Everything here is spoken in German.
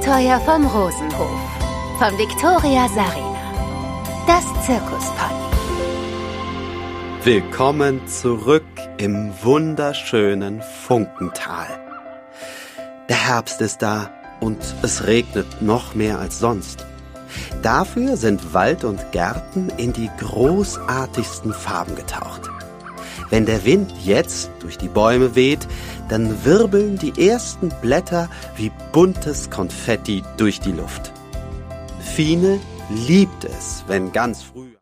Abenteuer vom Rosenhof von Viktoria Sarina. Das Zirkuspony. Willkommen zurück im wunderschönen Funkental. Der Herbst ist da und es regnet noch mehr als sonst. Dafür sind Wald und Gärten in die großartigsten Farben getaucht. Wenn der Wind jetzt durch die Bäume weht, dann wirbeln die ersten Blätter wie buntes Konfetti durch die Luft. Fine liebt es, wenn ganz früh